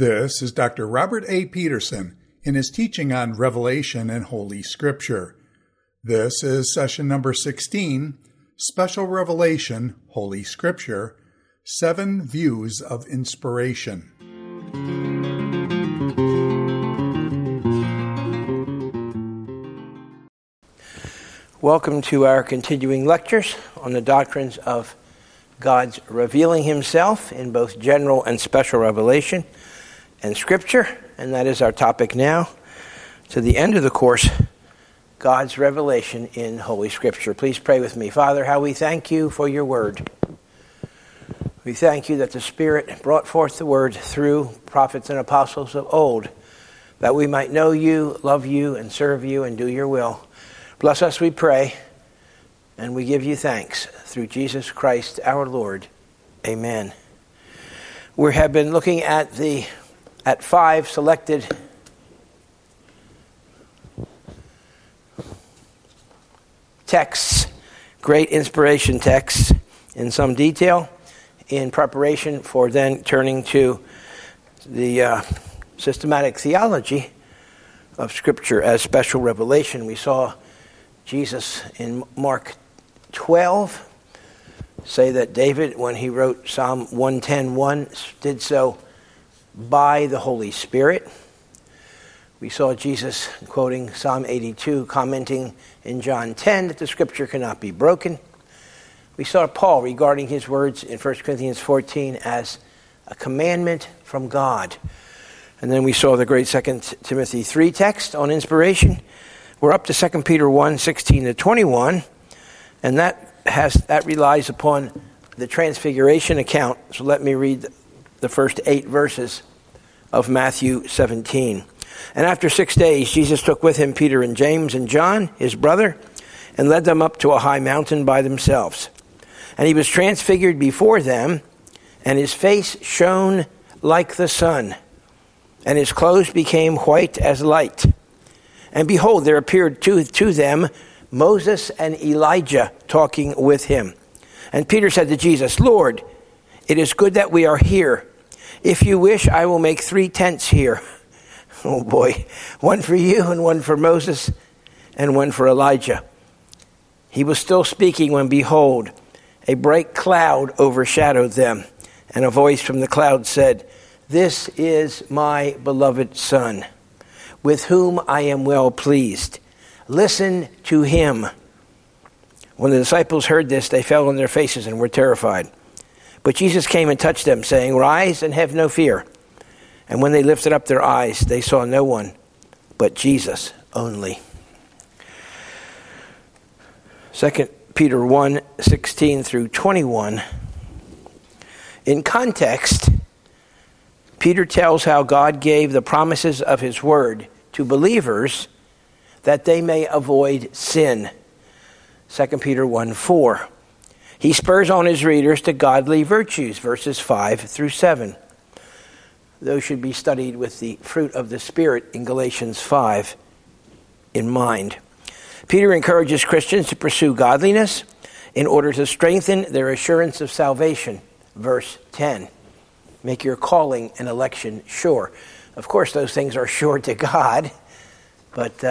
This is Dr. Robert A. Peterson in his teaching on Revelation and Holy Scripture. This is session number 16, Special Revelation, Holy Scripture, 7 Views of Inspiration. Welcome to our continuing lectures on the doctrines of God's revealing himself in both general and special revelation and Scripture, and that is our topic now. To the end of the course, God's revelation in Holy Scripture. Please pray with me. Father, how we thank you for your word. We thank you that the Spirit brought forth the word through prophets and apostles of old, that we might know you, love you, and serve you, and do your will. Bless us, we pray, and we give you thanks through Jesus Christ our Lord. Amen. We have been looking at 5 selected texts, great inspiration texts in some detail, in preparation for then turning to the systematic theology of Scripture as special revelation. We saw Jesus in Mark 12 say that David, when he wrote Psalm 110:1, did so by the Holy Spirit. We saw Jesus quoting Psalm 82, commenting in John 10 that the Scripture cannot be broken. We saw Paul regarding his words in 1 Corinthians 14 as a commandment from God. And then we saw the great 2 Timothy 3 text on inspiration. We're up to 2 Peter 1:16-21, and that relies upon the Transfiguration account. So let me read the first 8 verses of Matthew 17. And after 6 days, Jesus took with him Peter and James and John, his brother, and led them up to a high mountain by themselves. And he was transfigured before them, and his face shone like the sun, and his clothes became white as light. And behold, there appeared to them Moses and Elijah talking with him. And Peter said to Jesus, "Lord, it is good that we are here. If you wish, I will make 3 tents here." Oh boy, one for you and one for Moses and one for Elijah. He was still speaking when, behold, a bright cloud overshadowed them. And a voice from the cloud said, "This is my beloved Son, with whom I am well pleased. Listen to him." When the disciples heard this, they fell on their faces and were terrified. But Jesus came and touched them, saying, "Rise and have no fear." And when they lifted up their eyes, they saw no one but Jesus only. 2 Peter 1:16-21. In context, Peter tells how God gave the promises of his word to believers that they may avoid sin. 2 Peter 1:4. He spurs on his readers to godly virtues, verses 5-7. Those should be studied with the fruit of the Spirit in Galatians 5 in mind. Peter encourages Christians to pursue godliness in order to strengthen their assurance of salvation, verse 10. Make your calling and election sure. Of course, those things are sure to God, but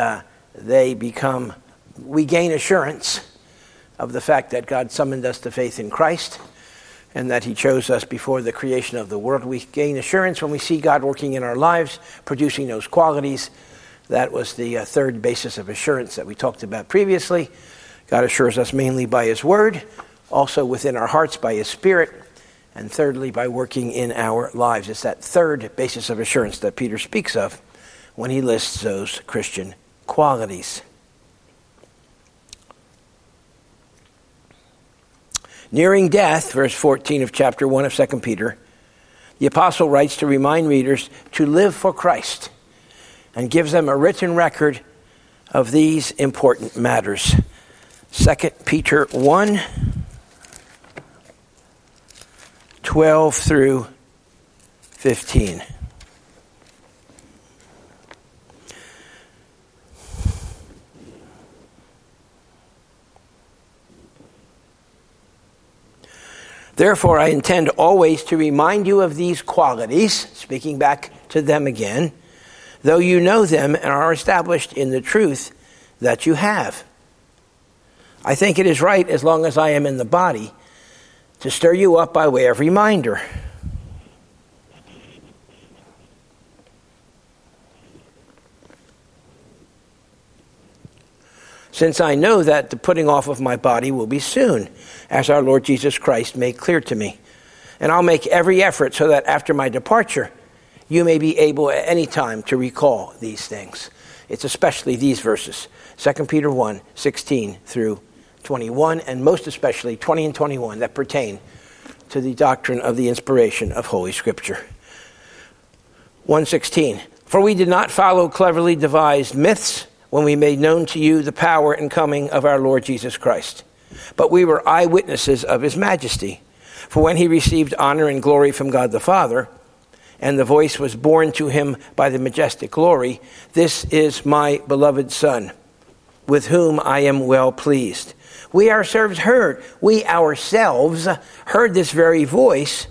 we gain assurance of the fact that God summoned us to faith in Christ and that he chose us before the creation of the world. We gain assurance when we see God working in our lives, producing those qualities. That was the third basis of assurance that we talked about previously. God assures us mainly by his word, also within our hearts by his Spirit, and thirdly, by working in our lives. It's that third basis of assurance that Peter speaks of when he lists those Christian qualities. Nearing death, verse 14 of chapter 1 of 2 Peter, the apostle writes to remind readers to live for Christ and gives them a written record of these important matters. 2 Peter 1:12-15. Therefore, I intend always to remind you of these qualities, speaking back to them again, though you know them and are established in the truth that you have. I think it is right, as long as I am in the body, to stir you up by way of reminder. Since I know that the putting off of my body will be soon, as our Lord Jesus Christ made clear to me. And I'll make every effort so that after my departure, you may be able at any time to recall these things. It's especially these verses, 2 Peter 1, 16 through 21, and most especially 20 and 21, that pertain to the doctrine of the inspiration of Holy Scripture. 1:16, for we did not follow cleverly devised myths when we made known to you the power and coming of our Lord Jesus Christ, but we were eyewitnesses of his majesty. For when he received honor and glory from God the Father, and the voice was borne to him by the majestic glory, this is my beloved Son, with whom I am well pleased. We ourselves heard this very voice,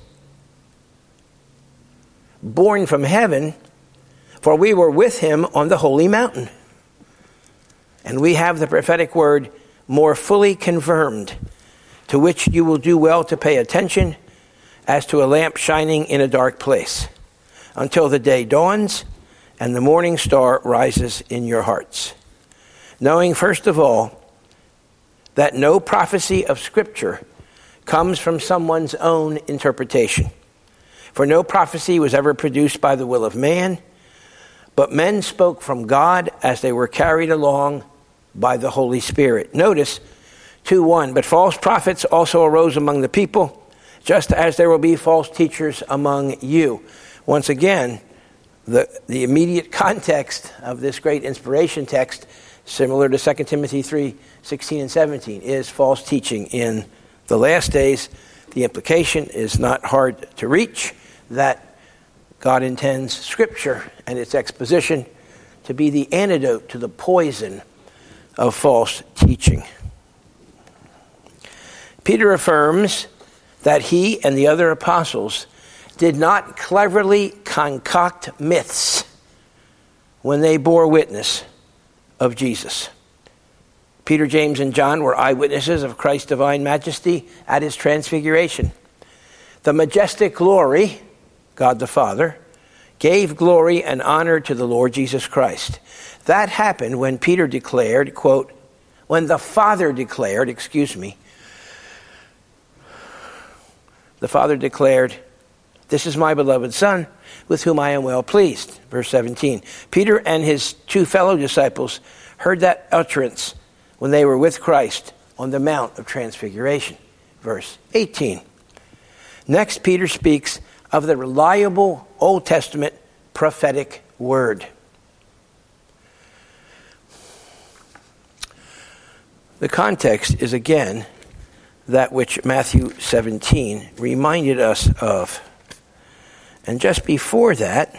born from heaven, for we were with him on the holy mountain. And we have the prophetic word more fully confirmed, to which you will do well to pay attention as to a lamp shining in a dark place, until the day dawns and the morning star rises in your hearts. Knowing, first of all, that no prophecy of Scripture comes from someone's own interpretation. For no prophecy was ever produced by the will of man, but men spoke from God as they were carried along by the Holy Spirit. Notice 2:1, but false prophets also arose among the people, just as there will be false teachers among you. Once again, the immediate context of this great inspiration text, similar to 2 Timothy 3:16 and 17, is false teaching in the last days. The implication is not hard to reach, that God intends Scripture and its exposition to be the antidote to the poison of false teaching. Peter affirms that he and the other apostles did not cleverly concoct myths when they bore witness of Jesus. Peter, James, and John were eyewitnesses of Christ's divine majesty at his transfiguration. The majestic glory, God the Father, gave glory and honor to the Lord Jesus Christ. That happened when Peter declared, quote, when the Father declared, the Father declared, this is my beloved Son, with whom I am well pleased. Verse 17. Peter and his two fellow disciples heard that utterance when they were with Christ on the Mount of Transfiguration. Verse 18. Next, Peter speaks of the reliable Old Testament prophetic word. The context is again that which Matthew 17 reminded us of. And just before that,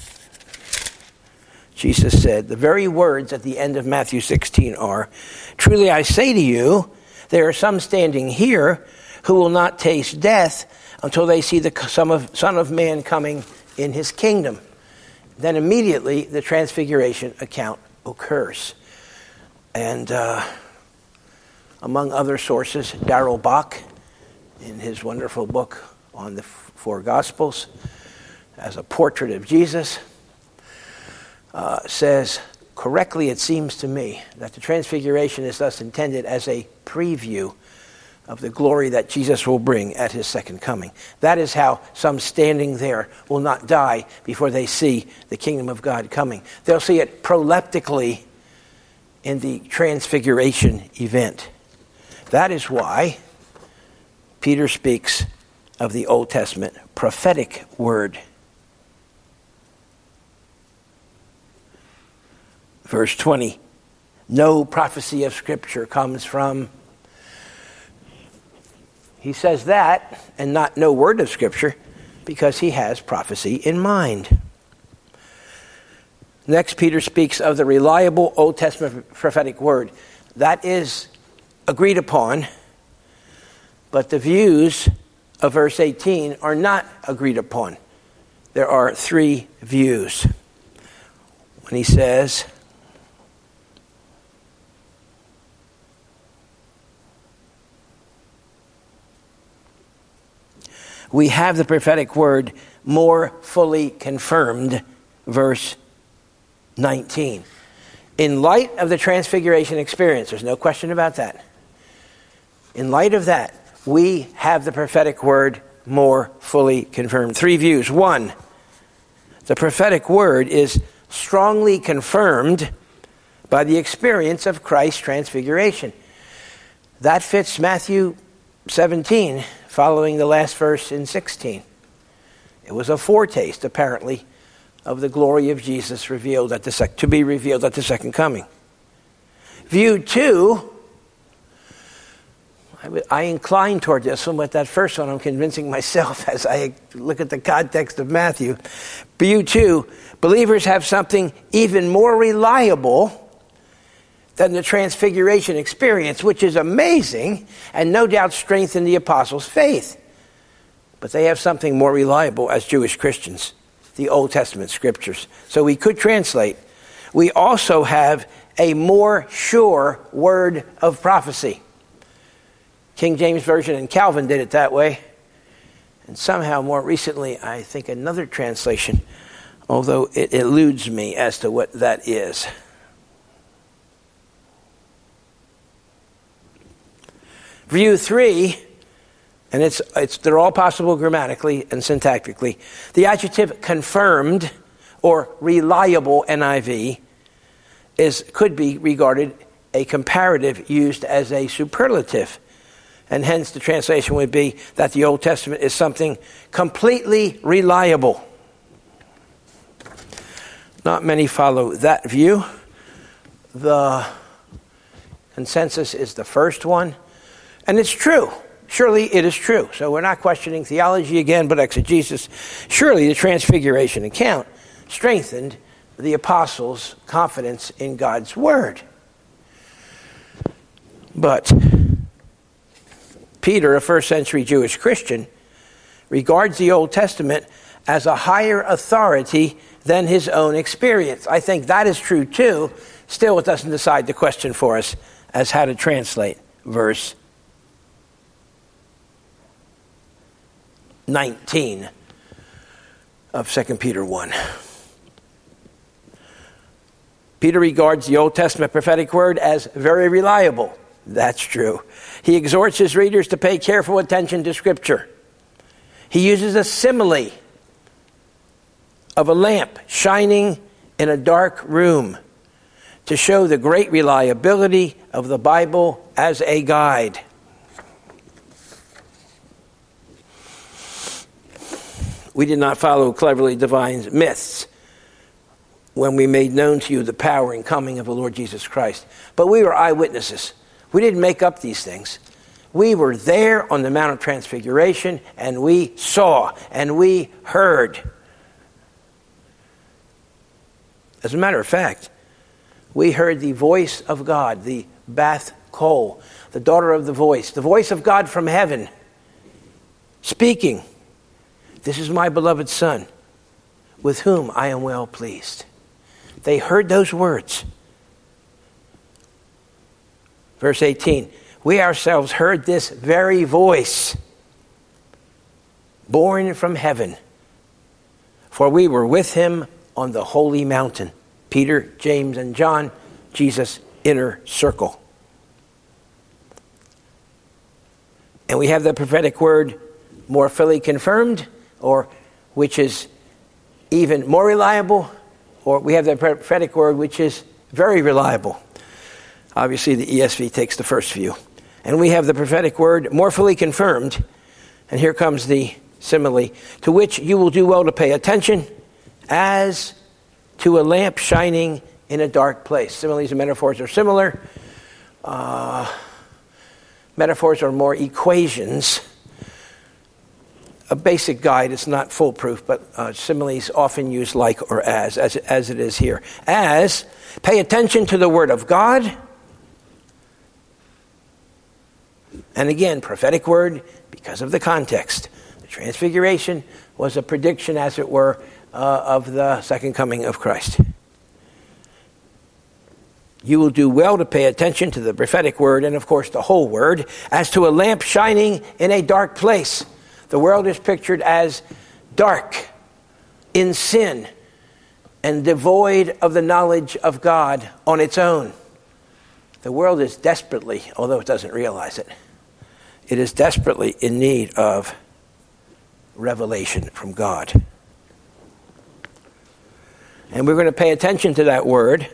Jesus said, the very words at the end of Matthew 16 are, truly I say to you, there are some standing here who will not taste death until they see the Son of Man coming in his kingdom. Then immediately the transfiguration account occurs. And among other sources, Darrell Bock, in his wonderful book on the four Gospels, as a portrait of Jesus, says, correctly it seems to me that the transfiguration is thus intended as a preview of the glory that Jesus will bring at his second coming. That is how some standing there will not die before they see the kingdom of God coming. They'll see it proleptically in the transfiguration event. That is why Peter speaks of the Old Testament prophetic word. Verse 20, no prophecy of Scripture comes from. He says that and not no word of Scripture because he has prophecy in mind. Next, Peter speaks of the reliable Old Testament prophetic word. That is agreed upon, but the views of verse 18 are not agreed upon. there are three views. When he says, we have the prophetic word more fully confirmed, verse 19. In light of the transfiguration experience, there's no question about that. In light of that, we have the prophetic word more fully confirmed. Three views. One, the prophetic word is strongly confirmed by the experience of Christ's transfiguration. That fits Matthew 17, following the last verse in 16. It was a foretaste, apparently, of the glory of Jesus to be revealed at the second coming. View two, I incline toward this one, but that first one I'm convincing myself as I look at the context of Matthew. View two, believers have something even more reliable than the transfiguration experience, which is amazing and no doubt strengthened the apostles' faith. But they have something more reliable as Jewish Christians, the Old Testament scriptures. So we could translate, we also have a more sure word of prophecy. King James Version and Calvin did it that way. And somehow more recently, I think another translation, although it eludes me as to what that is. View three, and they're all possible grammatically and syntactically. The adjective confirmed or reliable, NIV, could be regarded a comparative used as a superlative. And hence the translation would be that the Old Testament is something completely reliable. Not many follow that view. The consensus is the first one. And it's true. Surely it is true. So we're not questioning theology again, but exegesis. Surely the transfiguration account strengthened the apostles' confidence in God's word. But Peter, a first century Jewish Christian, regards the Old Testament as a higher authority than his own experience. I think that is true too. Still, it doesn't decide the question for us as how to translate verse 19 of 2 Peter 1. Peter regards the Old Testament prophetic word as very reliable. That's true. He exhorts his readers to pay careful attention to Scripture. He uses a simile of a lamp shining in a dark room to show the great reliability of the Bible as a guide. We did not follow cleverly devised myths when we made known to you the power and coming of the Lord Jesus Christ. But we were eyewitnesses. We didn't make up these things. We were there on the Mount of Transfiguration, and we saw, and we heard. As a matter of fact, we heard the voice of God, the Bath Kol, the daughter of the voice of God from heaven, speaking. This is my beloved Son, with whom I am well pleased. They heard those words. Verse 18, we ourselves heard this very voice, born from heaven, for we were with him on the holy mountain. Peter, James, and John, Jesus' inner circle. And we have the prophetic word more fully confirmed, or which is even more reliable, or we have the prophetic word which is very reliable. Obviously, the ESV takes the first view. And we have the prophetic word more fully confirmed, and here comes the simile, to which you will do well to pay attention as to a lamp shining in a dark place. Similes and metaphors are similar. Metaphors are more equations. A basic guide is not foolproof, but similes often use like or as it is here. As, pay attention to the word of God. And again, prophetic word, because of the context. The transfiguration was a prediction, as it were, of the second coming of Christ. You will do well to pay attention to the prophetic word and, of course, the whole word, as to a lamp shining in a dark place. The world is pictured as dark, in sin, and devoid of the knowledge of God on its own. The world is desperately, although it doesn't realize it, it is desperately in need of revelation from God. And we're going to pay attention to that word,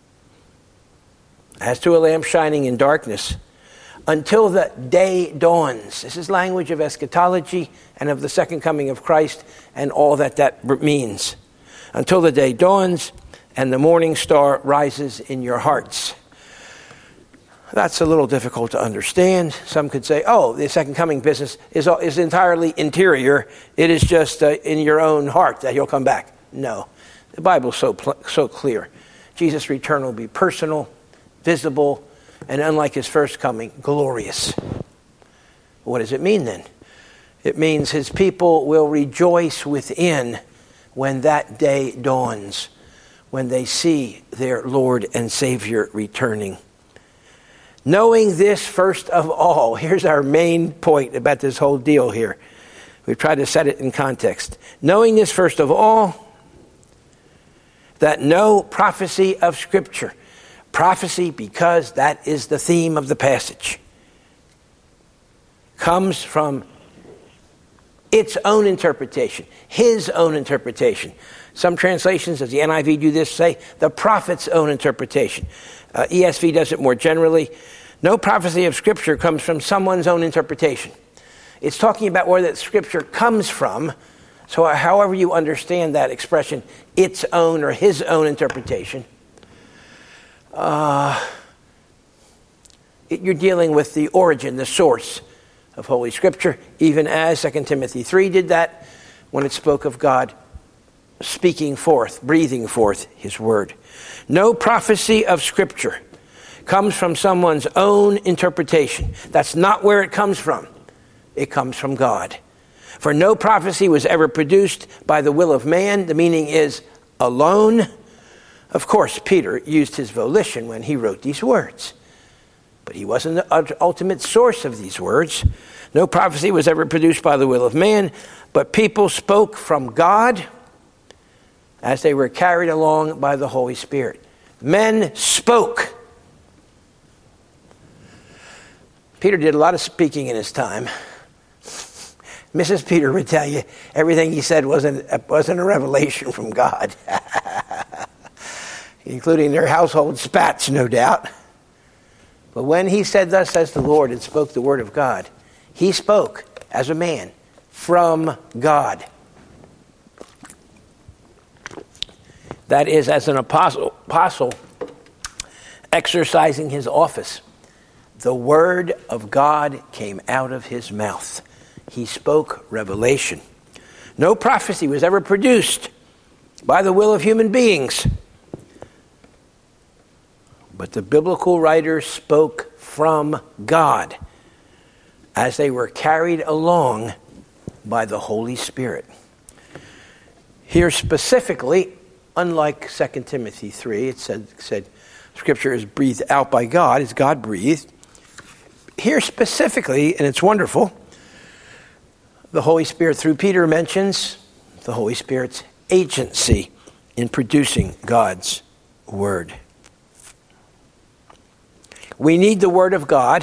as to a lamp shining in darkness, until the day dawns. This is language of eschatology and of the second coming of Christ and all that means. Until the day dawns and the morning star rises in your hearts. That's a little difficult to understand. Some could say, oh, the second coming business is entirely interior. It is just in your own heart that he'll come back. No. The Bible's so clear. Jesus' return will be personal, visible, and unlike his first coming, glorious. What does it mean then? It means his people will rejoice within when that day dawns, when they see their Lord and Savior returning. Knowing this first of all, here's our main point about this whole deal here. We've tried to set it in context. Knowing this first of all, that no prophecy of Scripture, prophecy because that is the theme of the passage, comes from its own interpretation, his own interpretation. Some translations, as the NIV do this, say the prophet's own interpretation. ESV does it more generally. No prophecy of Scripture comes from someone's own interpretation. It's talking about where that Scripture comes from. So however you understand that expression, its own or his own interpretation, you're dealing with the origin, the source of Holy Scripture, even as 2 Timothy 3 did that when it spoke of God speaking forth, breathing forth his word. No prophecy of Scripture comes from someone's own interpretation. That's not where it comes from. It comes from God. For no prophecy was ever produced by the will of man. The meaning is alone. Of course, Peter used his volition when he wrote these words. But he wasn't the ultimate source of these words. No prophecy was ever produced by the will of man, but people spoke from God as they were carried along by the Holy Spirit. Men spoke. Peter did a lot of speaking in his time. Mrs. Peter would tell you everything he said wasn't a revelation from God, including their household spats, no doubt. But when he said, "Thus says the Lord," and spoke the word of God, he spoke as a man from God. That is, as an apostle exercising his office. The word of God came out of his mouth. He spoke revelation. No prophecy was ever produced by the will of human beings. But the biblical writers spoke from God as they were carried along by the Holy Spirit. Here specifically, unlike 2 Timothy 3, it said Scripture is breathed out by God, is God breathed. Here specifically, and it's wonderful, the Holy Spirit, through Peter, mentions the Holy Spirit's agency in producing God's word. We need the word of God,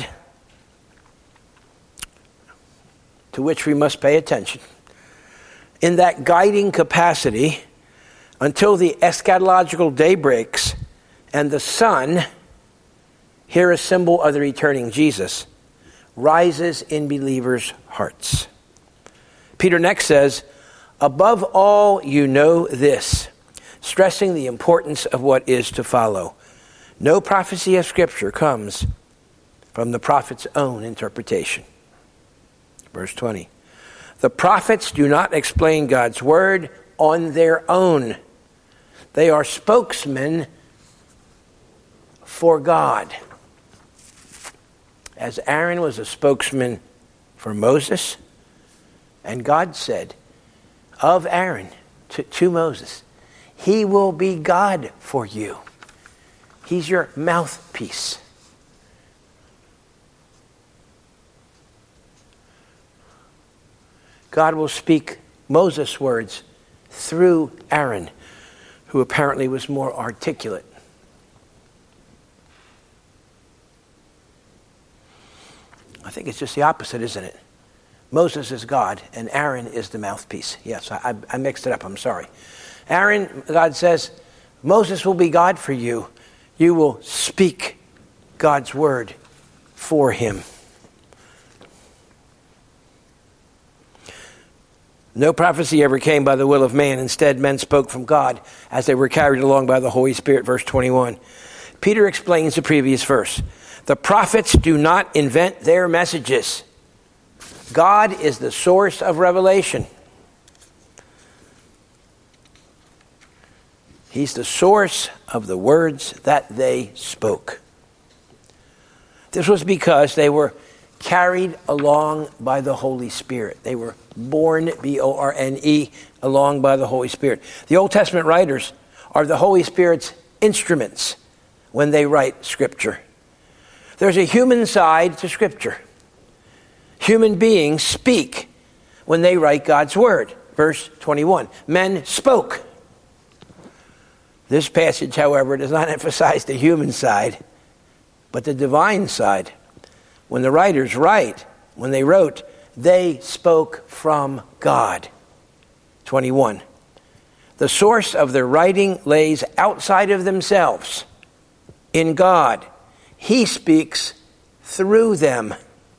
to which we must pay attention, in that guiding capacity until the eschatological day breaks and the sun, here a symbol of the returning Jesus, rises in believers' hearts. Peter next says, above all you know this, stressing the importance of what is to follow. No prophecy of Scripture comes from the prophet's own interpretation. Verse 20. The prophets do not explain God's word on their own. They are spokesmen for God. As Aaron was a spokesman for Moses, And God said of Aaron to Moses, he will be God for you. He's your mouthpiece. God will speak Moses' words through Aaron, who apparently was more articulate. I think it's just the opposite, isn't it? Moses is God, and Aaron is the mouthpiece. Yes, I mixed it up. I'm sorry. Aaron, God says, Moses will be God for you. You will speak God's word for him. No prophecy ever came by the will of man. Instead, men spoke from God as they were carried along by the Holy Spirit. Verse 21. Peter explains the previous verse. The prophets do not invent their messages. God is the source of revelation. He's the source of the words that they spoke. This was because they were carried along by the Holy Spirit. They were borne, B-O-R-N-E, along by the Holy Spirit. The Old Testament writers are the Holy Spirit's instruments when they write Scripture. There's a human side to Scripture. Human beings speak when they write God's Word. Verse 21. Men spoke. This passage, however, does not emphasize the human side, but the divine side. When the writers write, when they wrote, they spoke from God. 21. The source of their writing lays outside of themselves, in God. He speaks through them.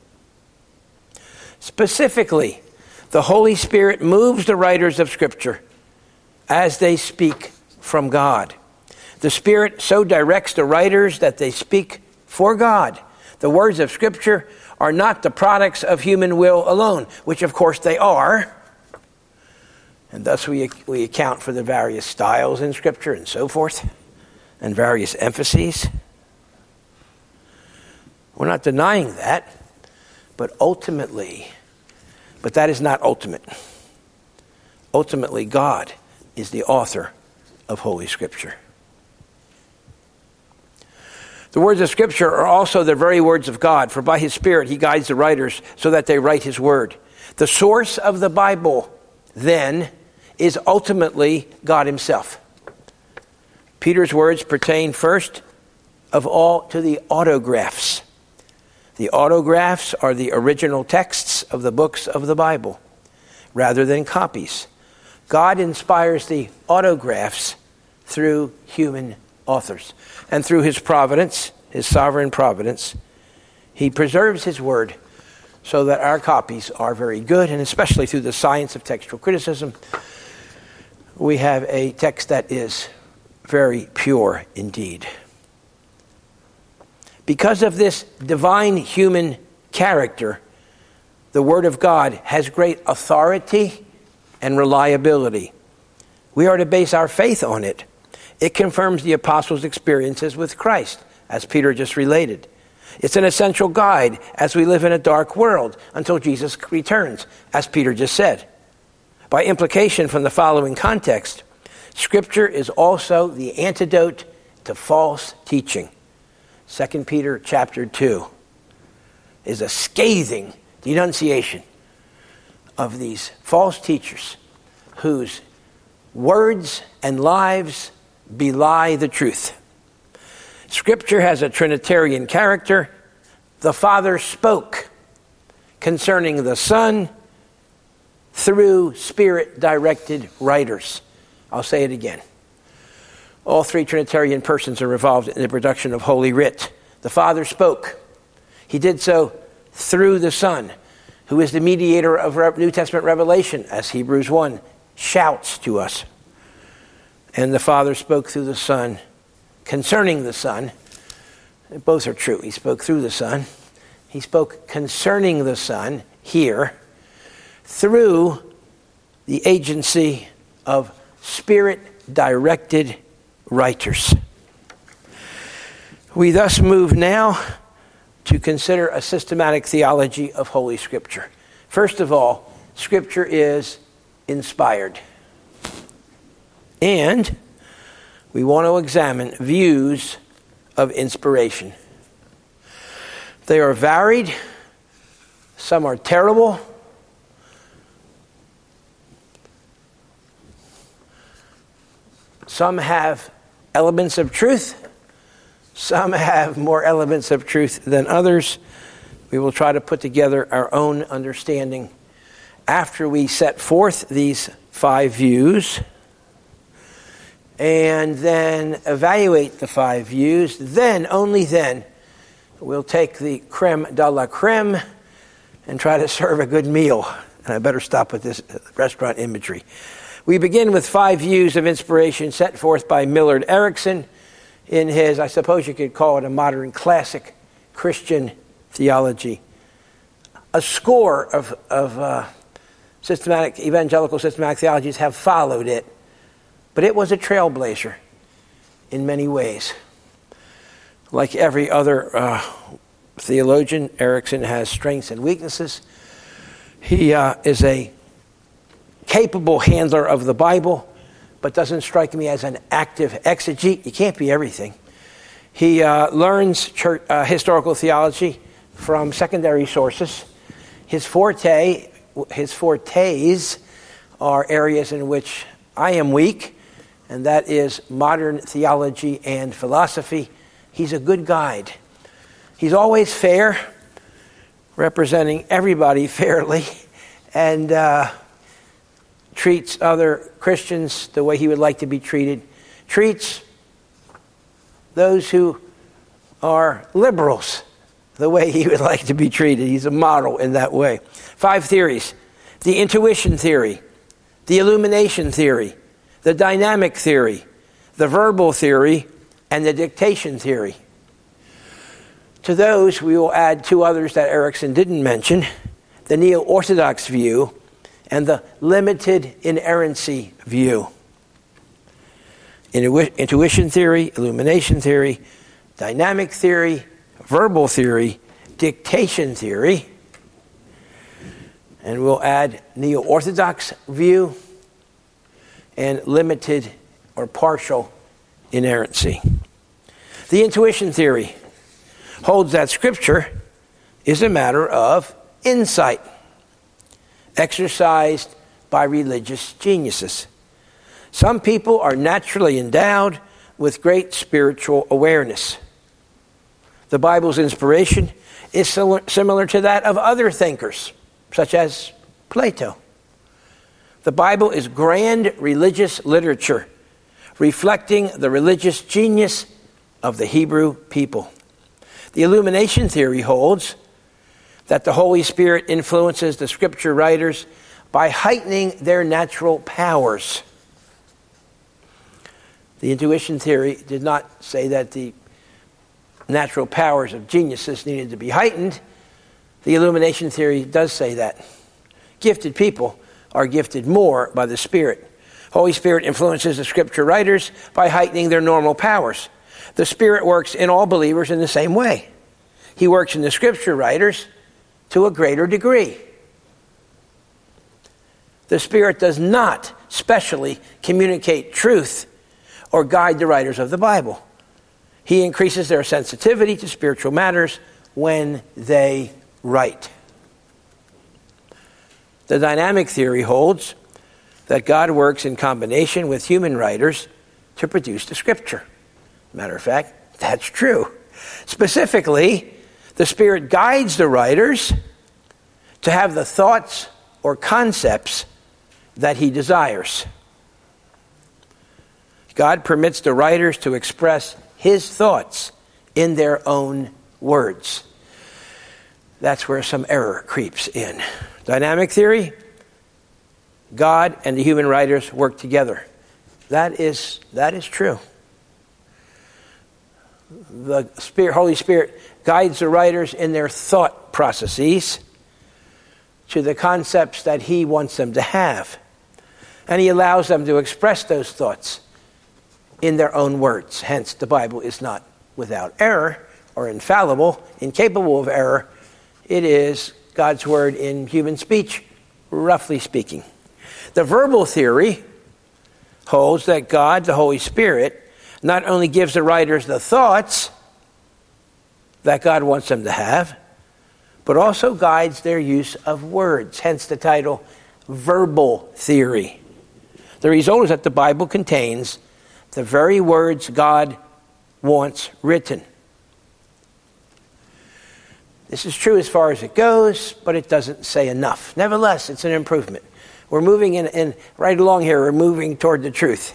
Specifically, the Holy Spirit moves the writers of Scripture as they speak from God. The Spirit so directs the writers that they speak for God. The words of Scripture are not the products of human will alone, which of course they are. And thus we account for the various styles in Scripture and so forth, and various emphases. We're not denying that, but that is not ultimate. Ultimately, God is the author of Holy Scripture. The words of Scripture are also the very words of God, for by His Spirit He guides the writers so that they write His Word. The source of the Bible, then, is ultimately God Himself. Peter's words pertain first of all to the autographs. The autographs are the original texts of the books of the Bible, rather than copies. God inspires the autographs through human authors. And through His providence, His sovereign providence, He preserves His word so that our copies are very good, and especially through the science of textual criticism, we have a text that is very pure indeed. Because of this divine human character, the Word of God has great authority and reliability. We are to base our faith on it. It confirms the apostles' experiences with Christ, as Peter just related. It's an essential guide as we live in a dark world until Jesus returns, as Peter just said. By implication from the following context, Scripture is also the antidote to false teaching. 2 Peter chapter 2 is a scathing denunciation of these false teachers whose words and lives belie the truth. Scripture has a Trinitarian character. The Father spoke concerning the Son through Spirit-directed writers. I'll say it again. All three Trinitarian persons are involved in the production of Holy Writ. The Father spoke. He did so through the Son, who is the mediator of New Testament revelation, as Hebrews 1 shouts to us. And the Father spoke through the Son concerning the Son. Both are true. He spoke through the Son. He spoke concerning the Son here through the agency of Spirit-directed writers. We thus move now to consider a systematic theology of Holy Scripture. First of all, Scripture is inspired. And we want to examine views of inspiration. They are varied. Some are terrible. Some have elements of truth. Some have more elements of truth than others. We will try to put together our own understanding after we set forth these 5 views and then evaluate the 5 views. Then, only then, we'll take the creme de la creme and try to serve a good meal. And I better stop with this restaurant imagery. We begin with 5 views of inspiration set forth by Millard Erickson in his, I suppose you could call it a modern classic, Christian theology. A score of evangelical systematic theologies have followed it, but it was a trailblazer in many ways. Like every other theologian, Erickson has strengths and weaknesses. He is a capable handler of the Bible, but doesn't strike me as an active exegete. You can't be everything. He learns historical theology from secondary sources. His fortes are areas in which I am weak, and that is modern theology and philosophy. He's a good guide. He's always fair, representing everybody fairly, and treats other Christians the way he would like to be treated. Treats those who are liberals the way he would like to be treated. He's a model in that way. 5 theories: the intuition theory, the illumination theory, the dynamic theory, the verbal theory, and the dictation theory. To those, we will add 2 others that Erickson didn't mention: the neo-orthodox view and the limited inerrancy view. Intuition theory, illumination theory, dynamic theory, verbal theory, dictation theory, and we'll add neo-orthodox view and limited or partial inerrancy. The intuition theory holds that Scripture is a matter of insight, exercised by religious geniuses. Some people are naturally endowed with great spiritual awareness. The Bible's inspiration is similar to that of other thinkers, such as Plato. The Bible is grand religious literature, reflecting the religious genius of the Hebrew people. The illumination theory holds that the Holy Spirit influences the Scripture writers by heightening their natural powers. The intuition theory did not say that the natural powers of geniuses needed to be heightened. The illumination theory does say that. Gifted people are gifted more by the Spirit. Holy Spirit influences the Scripture writers by heightening their normal powers. The Spirit works in all believers in the same way. He works in the Scripture writers to a greater degree. The Spirit does not specially communicate truth or guide the writers of the Bible. He increases their sensitivity to spiritual matters when they write. The dynamic theory holds that God works in combination with human writers to produce the Scripture. Matter of fact, that's true. Specifically, the Spirit guides the writers to have the thoughts or concepts that He desires. God permits the writers to express His thoughts in their own words. That's where some error creeps in. Dynamic theory, God and the human writers work together. That is true. The Holy Spirit guides the writers in their thought processes to the concepts that He wants them to have. And He allows them to express those thoughts in their own words. Hence, the Bible is not without error or infallible, incapable of error. It is God's word in human speech roughly speaking. The verbal theory holds that God, the Holy Spirit, not only gives the writers the thoughts that God wants them to have, but also guides their use of words, hence the title verbal theory. The result is that the Bible contains the very words God wants written. This is true as far as it goes, but it doesn't say enough. Nevertheless, it's an improvement. We're moving in right along here. We're moving toward the truth.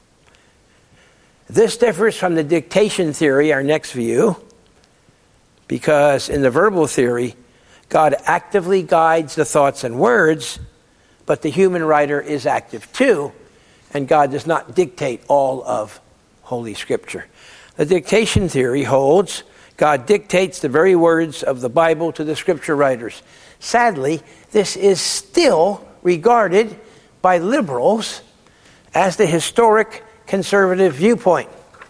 This differs from the dictation theory, our next view, because in the verbal theory, God actively guides the thoughts and words, but the human writer is active too, and God does not dictate all of Holy Scripture. The dictation theory holds God dictates the very words of the Bible to the Scripture writers. Sadly, this is still regarded by liberals as the historic conservative viewpoint.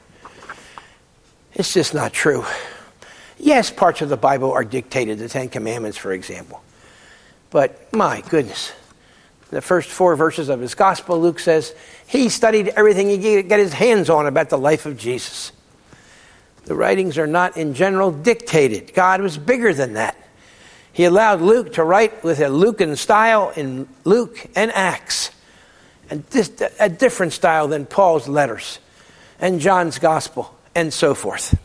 It's just not true. Yes, parts of the Bible are dictated, the Ten Commandments, for example. But my goodness, the first 4 verses of his gospel, Luke says, he studied everything he could get his hands on about the life of Jesus. The writings are not in general dictated. God was bigger than that. He allowed Luke to write with a Lucan style in Luke and Acts, and a different style than Paul's letters and John's gospel and so forth.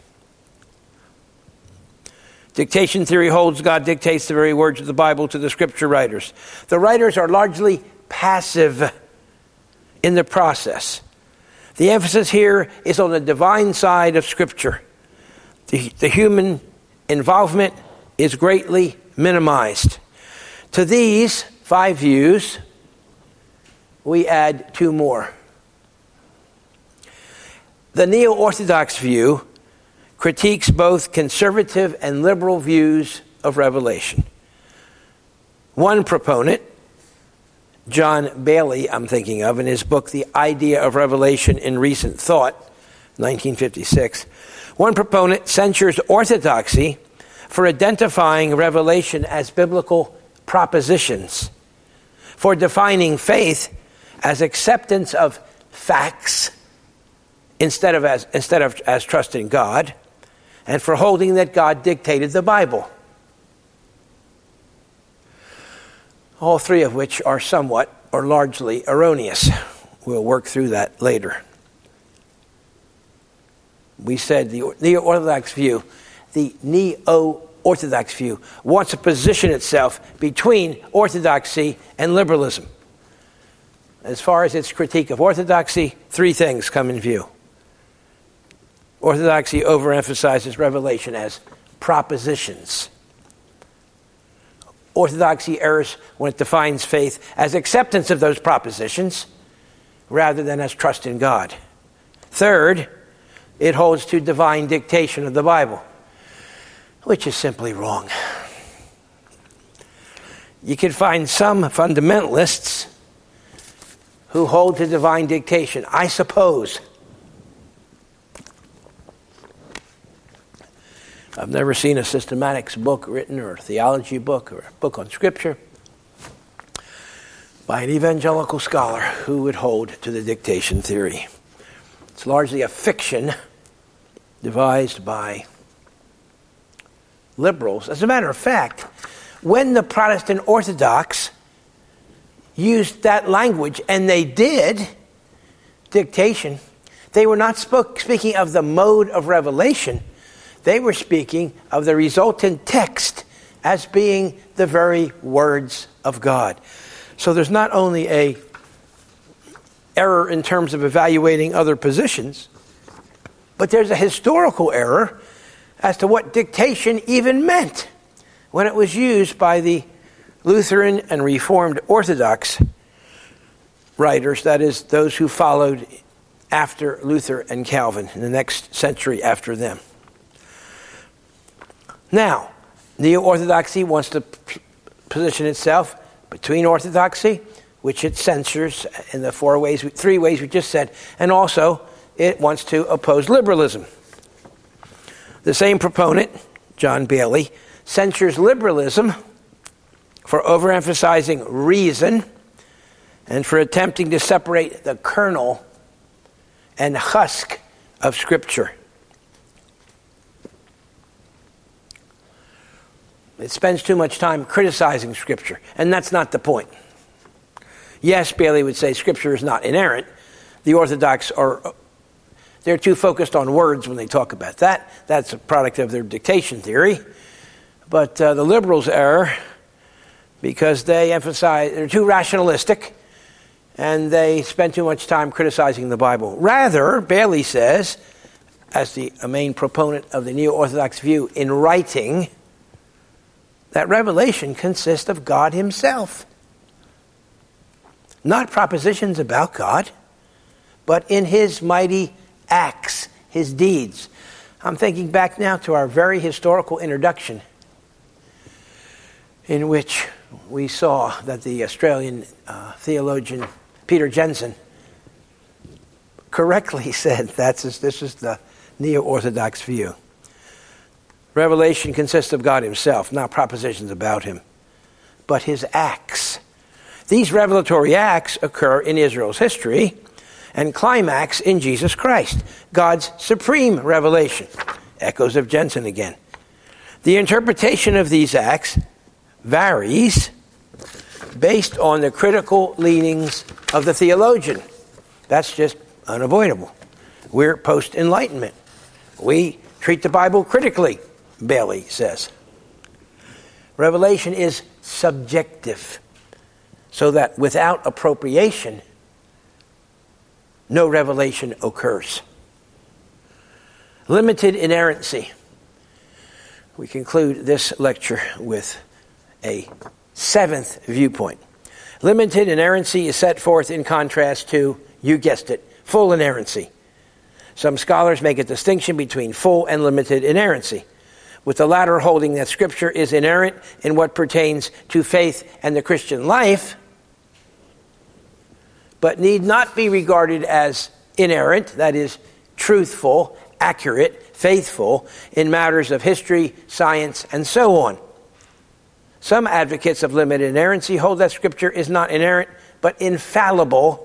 Dictation theory holds God dictates the very words of the Bible to the Scripture writers. The writers are largely passive in the process. The emphasis here is on the divine side of Scripture. The human involvement is greatly minimized. To these 5 views, we add 2 more. The Neo-Orthodox view critiques both conservative and liberal views of Revelation. One proponent, John Bailey, I'm thinking of, in his book, The Idea of Revelation in Recent Thought, 1956, one proponent censures orthodoxy for identifying Revelation as biblical propositions, for defining faith as acceptance of facts instead of as trust in God, and for holding that God dictated the Bible. All 3 of which are somewhat or largely erroneous. We'll work through that later. We said the Neo-Orthodox view wants to position itself between orthodoxy and liberalism. As far as its critique of orthodoxy, 3 things come in view. Orthodoxy overemphasizes Revelation as propositions. Orthodoxy errs when it defines faith as acceptance of those propositions rather than as trust in God. Third, it holds to divine dictation of the Bible, which is simply wrong. You can find some fundamentalists who hold to divine dictation, I suppose. I've never seen a systematics book written, or a theology book, or a book on Scripture by an evangelical scholar who would hold to the dictation theory. It's largely a fiction devised by liberals. As a matter of fact, when the Protestant Orthodox used that language, and they did, dictation, they were not speaking of the mode of revelation. They were speaking of the resultant text as being the very words of God. So there's not only an error in terms of evaluating other positions, but there's a historical error as to what dictation even meant when it was used by the Lutheran and Reformed Orthodox writers, that is, those who followed after Luther and Calvin in the next century after them. Now, Neo-Orthodoxy wants to position itself between orthodoxy, which it censors in the 3 ways we just said, and also it wants to oppose liberalism. The same proponent, John Bailey, censures liberalism for overemphasizing reason, and for attempting to separate the kernel and husk of Scripture. It spends too much time criticizing Scripture, and that's not the point. Yes, Bailey would say Scripture is not inerrant. The Orthodox they're too focused on words when they talk about that. That's a product of their dictation theory. But the liberals err because they're too rationalistic, and they spend too much time criticizing the Bible. Rather, Bailey says, as the main proponent of the Neo-Orthodox view in writing, that revelation consists of God himself. Not propositions about God, but in his mighty acts, his deeds. I'm thinking back now to our very historical introduction, in which we saw that the Australian theologian Peter Jensen correctly said this is the Neo-Orthodox view. Revelation consists of God himself, not propositions about him, but his acts. These revelatory acts occur in Israel's history and climax in Jesus Christ, God's supreme revelation. Echoes of Jensen again. The interpretation of these acts varies based on the critical leanings of the theologian. That's just unavoidable. We're post-Enlightenment. We treat the Bible critically, Bailey says. Revelation is subjective, so that without appropriation, no revelation occurs. Limited inerrancy. We conclude this lecture with a seventh viewpoint. Limited inerrancy is set forth in contrast to, you guessed it, full inerrancy. Some scholars make a distinction between full and limited inerrancy, with the latter holding that Scripture is inerrant in what pertains to faith and the Christian life, but need not be regarded as inerrant, that is, truthful, accurate, faithful, in matters of history, science, and so on. Some advocates of limited inerrancy hold that Scripture is not inerrant, but infallible,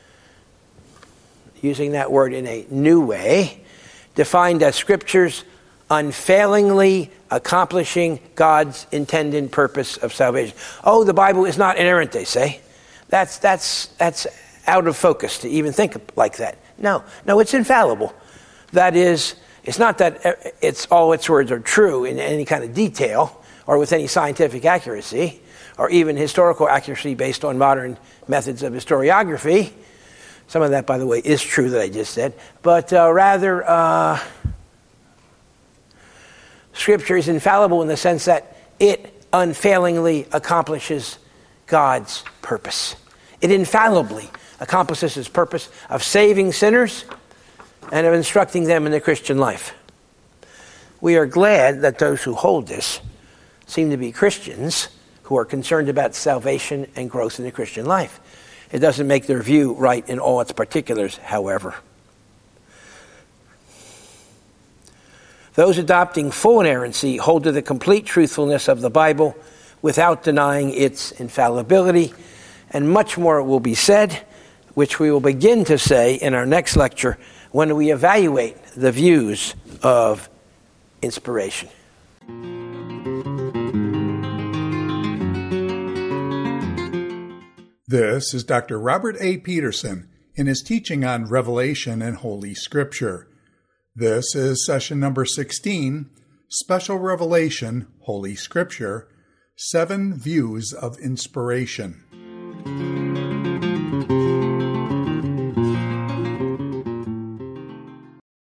using that word in a new way, defined as Scripture's unfailingly accomplishing God's intended purpose of salvation. Oh, the Bible is not inerrant, they say. That's out of focus to even think like that. No, it's infallible. That is, it's not that all its words are true in any kind of detail or with any scientific accuracy or even historical accuracy based on modern methods of historiography. Some of that, by the way, is true that I just said. But rather, Scripture is infallible in the sense that it unfailingly accomplishes God's purpose. It infallibly accomplishes his purpose of saving sinners and of instructing them in the Christian life. We are glad that those who hold this seem to be Christians who are concerned about salvation and growth in the Christian life. It doesn't make their view right in all its particulars, however. Those adopting full inerrancy hold to the complete truthfulness of the Bible without denying its infallibility, and much more will be said, which we will begin to say in our next lecture when we evaluate the views of inspiration. This is Dr. Robert A. Peterson in his teaching on Revelation and Holy Scripture. This is session number 16, Special Revelation, Holy Scripture, 7 Views of Inspiration.